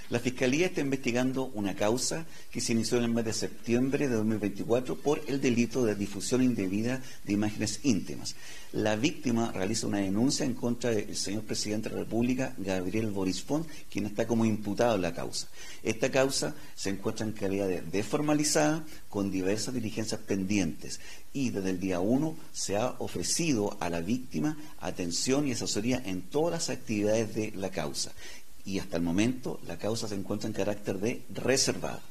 La Fiscalía está investigando una causa que se inició en el mes de septiembre de 2024 por el delito de difusión indebida de imágenes íntimas. La víctima realiza una denuncia en contra del señor presidente de la República, Gabriel Boric Font, quien está como imputado en la causa. Esta causa se encuentra en calidad de desformalizada, con diversas diligencias pendientes, y desde el día 1 se ha ofrecido a la víctima atención y asesoría en todas las actividades de la causa. Y hasta el momento la causa se encuentra en carácter de reservada.